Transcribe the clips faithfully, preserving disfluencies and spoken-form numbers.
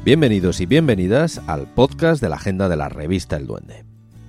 Bienvenidos y bienvenidas al podcast de la agenda de la revista El Duende.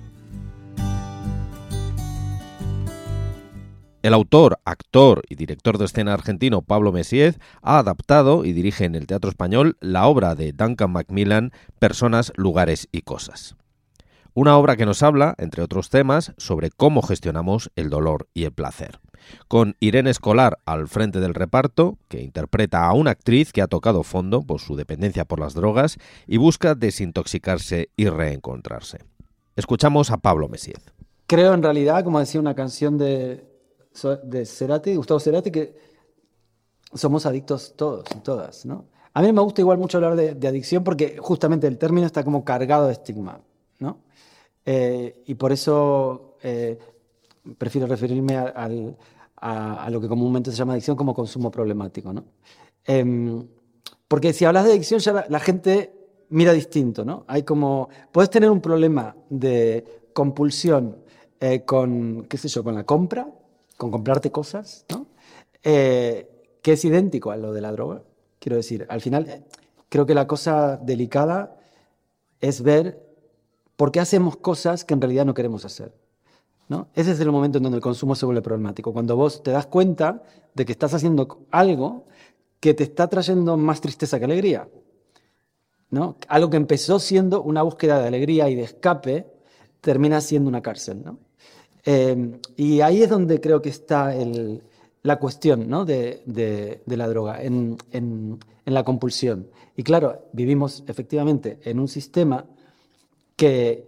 El autor, actor y director de escena argentino Pablo Messiez ha adaptado y dirige en el Teatro Español la obra de Duncan Macmillan, Personas, lugares y cosas. Una obra que nos habla, entre otros temas, sobre cómo gestionamos el dolor y el placer. Con Irene Escolar al frente del reparto, que interpreta a una actriz que ha tocado fondo por su dependencia por las drogas y busca desintoxicarse y reencontrarse. Escuchamos a Pablo Messiez. Creo en realidad, como decía una canción de, de Cerati, Gustavo Cerati, que somos adictos todos y todas, ¿no? A mí me gusta igual mucho hablar de, de adicción porque justamente el término está como cargado de estigma, ¿no? Eh, y por eso eh, prefiero referirme a, a, a, a lo que comúnmente se llama adicción como consumo problemático, ¿no? Eh, porque si hablas de adicción ya la, la gente mira distinto, ¿no? Hay como, puedes tener un problema de compulsión eh, con, qué sé yo, con la compra, con comprarte cosas, ¿no? Eh, que es idéntico a lo de la droga. Quiero decir, al final creo que la cosa delicada es ver por qué hacemos cosas que en realidad no queremos hacer, ¿no? Ese es el momento en donde el consumo se vuelve problemático, cuando vos te das cuenta de que estás haciendo algo que te está trayendo más tristeza que alegría, ¿no? Algo que empezó siendo una búsqueda de alegría y de escape termina siendo una cárcel, ¿no? Eh, y ahí es donde creo que está el, la cuestión, ¿no? de, de, de la droga, en, en, en la compulsión. Y claro, vivimos efectivamente en un sistema que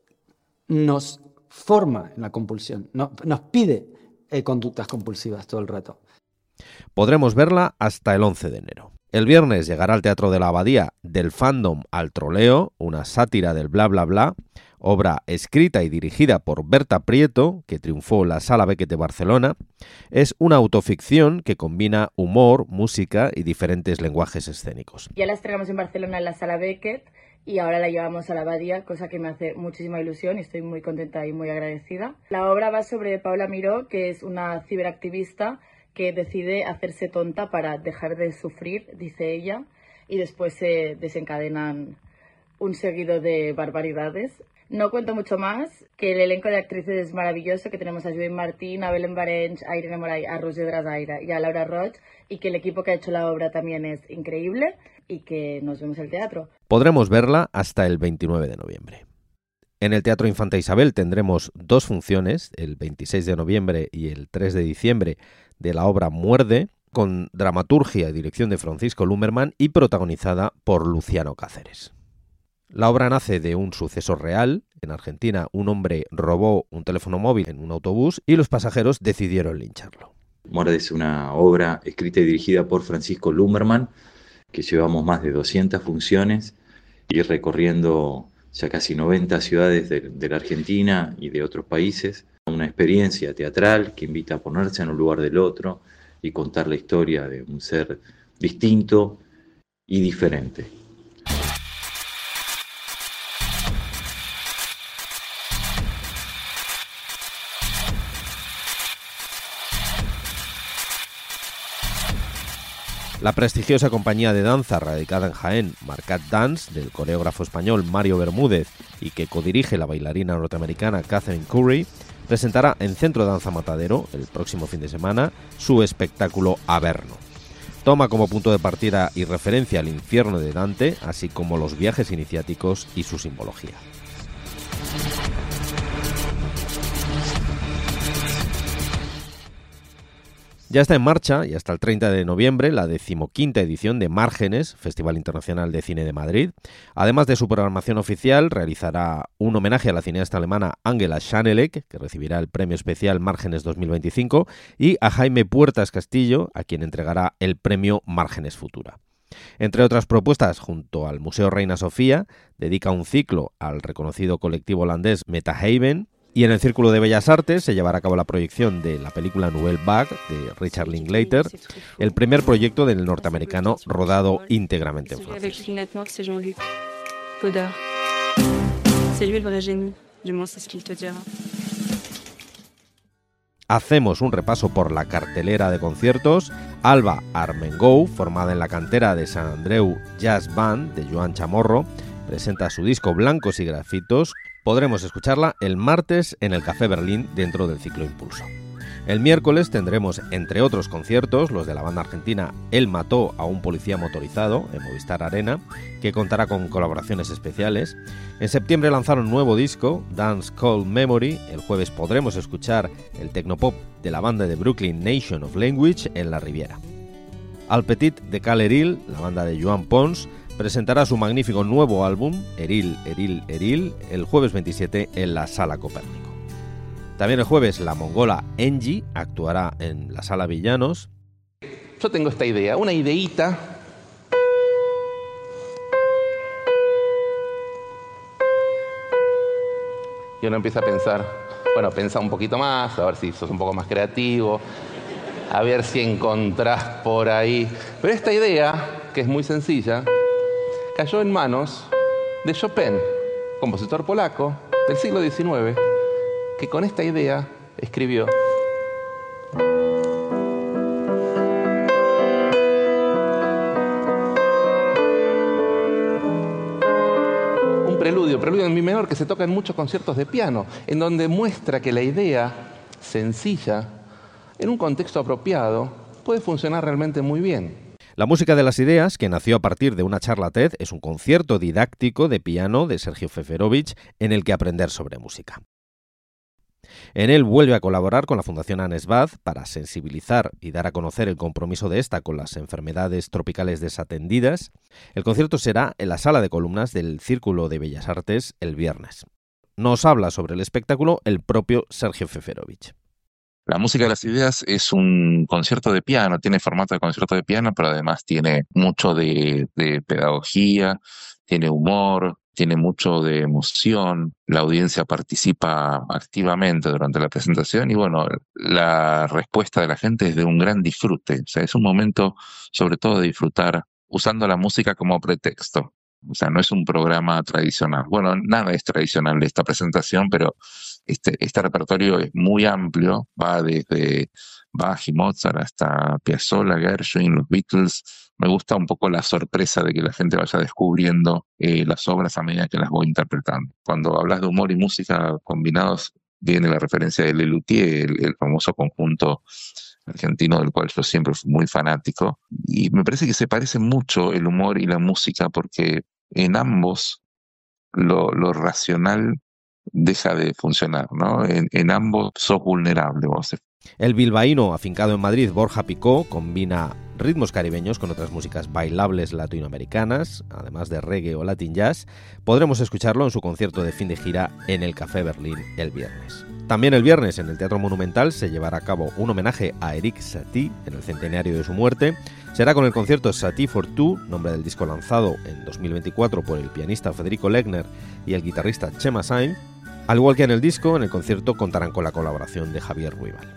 nos forma en la compulsión, no, nos pide eh, conductas compulsivas todo el rato. Podremos verla hasta el once de enero. El viernes llegará al Teatro de la Abadía Del fandom al troleo, una sátira del bla bla bla, obra escrita y dirigida por Berta Prieto, que triunfó en la Sala Beckett de Barcelona. Es una autoficción que combina humor, música y diferentes lenguajes escénicos. Ya la estrenamos en Barcelona en la Sala Beckett y ahora la llevamos a la Abadía, cosa que me hace muchísima ilusión y estoy muy contenta y muy agradecida. La obra va sobre Paula Miró, que es una ciberactivista que decide hacerse tonta para dejar de sufrir, dice ella, y después se desencadenan un seguido de barbaridades. No cuento mucho más, que el elenco de actrices es maravilloso, que tenemos a Joan Martín, a Belén Barenys, a Irene Moray, a Roger Drasaire y a Laura Roig, y que el equipo que ha hecho la obra también es increíble y que nos vemos en el teatro. Podremos verla hasta el veintinueve de noviembre. En el Teatro Infanta Isabel tendremos dos funciones, el veintiséis de noviembre y el tres de diciembre, de la obra Muerde, con dramaturgia y dirección de Francisco Lumberman y protagonizada por Luciano Cáceres. La obra nace de un suceso real. En Argentina, un hombre robó un teléfono móvil en un autobús y los pasajeros decidieron lincharlo. Muerde es una obra escrita y dirigida por Francisco Lumberman, que llevamos más de doscientas funciones y recorriendo ya casi noventa ciudades de, de la Argentina y de otros países. Una experiencia teatral que invita a ponerse en un lugar del otro y contar la historia de un ser distinto y diferente. La prestigiosa compañía de danza radicada en Jaén, Marcat Dance, del coreógrafo español Mario Bermúdez y que codirige la bailarina norteamericana Catherine Curry, presentará en Centro Danza Matadero, el próximo fin de semana, su espectáculo Averno. Toma como punto de partida y referencia al infierno de Dante, así como los viajes iniciáticos y su simbología. Ya está en marcha, y hasta el treinta de noviembre, la decimoquinta edición de Márgenes, Festival Internacional de Cine de Madrid. Además de su programación oficial, realizará un homenaje a la cineasta alemana Angela Schanelek, que recibirá el premio especial Márgenes dos mil veinticinco, y a Jaime Puertas Castillo, a quien entregará el premio Márgenes Futura. Entre otras propuestas, junto al Museo Reina Sofía, dedica un ciclo al reconocido colectivo holandés Metahaven. Y en el Círculo de Bellas Artes se llevará a cabo la proyección de la película Nouvelle Vague de Richard Linklater, el primer proyecto del norteamericano rodado íntegramente en francés. Hacemos un repaso por la cartelera de conciertos. Alba Armengou, formada en la cantera de Sant Andreu Jazz Band de Joan Chamorro, presenta su disco Blancos y Grafitos. Podremos escucharla el martes en el Café Berlín dentro del ciclo Impulso. El miércoles tendremos, entre otros conciertos, los de la banda argentina Él mató a un policía motorizado en Movistar Arena, que contará con colaboraciones especiales. En septiembre lanzaron un nuevo disco, Dance Call Memory. El jueves podremos escuchar el tecnopop de la banda de Brooklyn Nation of Language en la Riviera. Al Petit de Cal Eril, la banda de Joan Pons, presentará su magnífico nuevo álbum, Eril, Eril, Eril, el jueves veintisiete en la Sala Copérnico. También el jueves la mongola Enji actuará en la Sala Villanos. Yo tengo esta idea, una ideíta. Y uno empieza a pensar, bueno, pensá un poquito más, a ver si sos un poco más creativo, a ver si encontrás por ahí. Pero esta idea, que es muy sencilla, cayó en manos de Chopin, compositor polaco del siglo diecinueve, que con esta idea escribió un preludio, preludio en mi menor, que se toca en muchos conciertos de piano, en donde muestra que la idea sencilla, en un contexto apropiado, puede funcionar realmente muy bien. La música de las ideas, que nació a partir de una charla TED, es un concierto didáctico de piano de Sergio Feferovich en el que aprender sobre música. En él vuelve a colaborar con la Fundación Anesbad para sensibilizar y dar a conocer el compromiso de esta con las enfermedades tropicales desatendidas. El concierto será en la sala de columnas del Círculo de Bellas Artes el viernes. Nos habla sobre el espectáculo el propio Sergio Feferovich. La música de las ideas es un concierto de piano, tiene formato de concierto de piano, pero además tiene mucho de, de pedagogía, tiene humor, tiene mucho de emoción, la audiencia participa activamente durante la presentación y bueno, la respuesta de la gente es de un gran disfrute. O sea, es un momento sobre todo de disfrutar usando la música como pretexto. O sea, no es un programa tradicional. Bueno, nada es tradicional de esta presentación, pero este, este repertorio es muy amplio, va desde Bach y Mozart hasta Piazzolla, Gershwin, los Beatles. Me gusta un poco la sorpresa de que la gente vaya descubriendo eh, las obras a medida que las voy interpretando. Cuando hablas de humor y música combinados, viene la referencia de Lelutier, el, el famoso conjunto argentino del cual yo siempre fui muy fanático. Y me parece que se parece mucho el humor y la música porque en ambos lo, lo racional deja de funcionar, ¿no? En, en ambos sos vulnerable vos. El bilbaíno afincado en Madrid, Borja Picó, combina ritmos caribeños con otras músicas bailables latinoamericanas, además de reggae o latin jazz. Podremos escucharlo en su concierto de fin de gira en el Café Berlín el viernes. También el viernes en el Teatro Monumental se llevará a cabo un homenaje a Eric Satie en el centenario de su muerte. Será con el concierto Satie for Two, nombre del disco lanzado en dos mil veinticuatro por el pianista Federico Legner y el guitarrista Chema Sainz. Al igual que en el disco, en el concierto contarán con la colaboración de Javier Ruibal.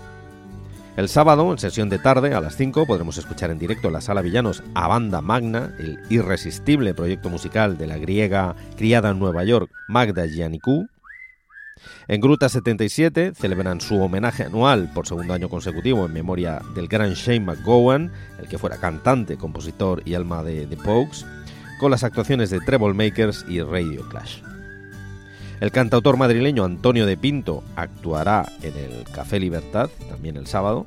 El sábado, en sesión de tarde, a las cinco, podremos escuchar en directo en la Sala Villanos a Banda Magna, el irresistible proyecto musical de la griega criada en Nueva York, Magda Giannikou. En Gruta setenta y siete celebran su homenaje anual por segundo año consecutivo en memoria del gran Shane McGowan, el que fuera cantante, compositor y alma de The Pogues, con las actuaciones de Treble Makers y Radio Clash. El cantautor madrileño Antonio de Pinto actuará en el Café Libertad, también el sábado.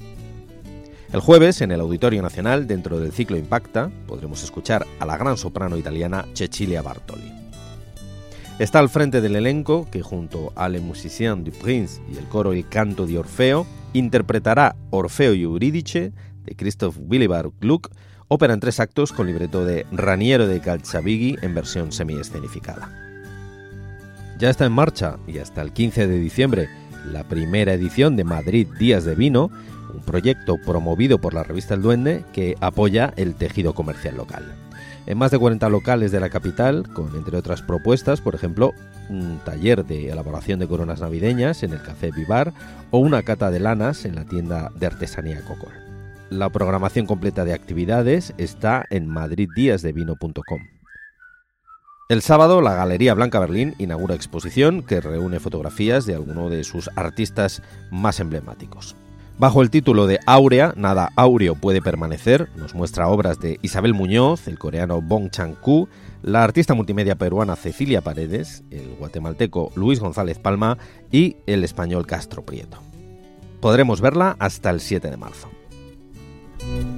El jueves, en el Auditorio Nacional, dentro del ciclo Impacta, podremos escuchar a la gran soprano italiana Cecilia Bartoli. Está al frente del elenco que, junto a Les Musiciens du Prince y el coro El Canto de Orfeo, interpretará Orfeo y Eurídice de Christoph Willibald Gluck, ópera en tres actos con libreto de Raniero de Calzabigi en versión semi-escenificada. Ya está en marcha, y hasta el quince de diciembre, la primera edición de Madrid Días de Vino, un proyecto promovido por la revista El Duende que apoya el tejido comercial local. En más de cuarenta locales de la capital, con entre otras propuestas, por ejemplo, un taller de elaboración de coronas navideñas en el Café Vivar o una cata de lanas en la tienda de artesanía Cocol. La programación completa de actividades está en madrid días de vino punto com. El sábado, la Galería Blanca Berlín inaugura exposición que reúne fotografías de algunos de sus artistas más emblemáticos. Bajo el título de Áurea, nada áureo puede permanecer, nos muestra obras de Isabel Muñoz, el coreano Bong Chan-ku, la artista multimedia peruana Cecilia Paredes, el guatemalteco Luis González Palma y el español Castro Prieto. Podremos verla hasta el siete de marzo.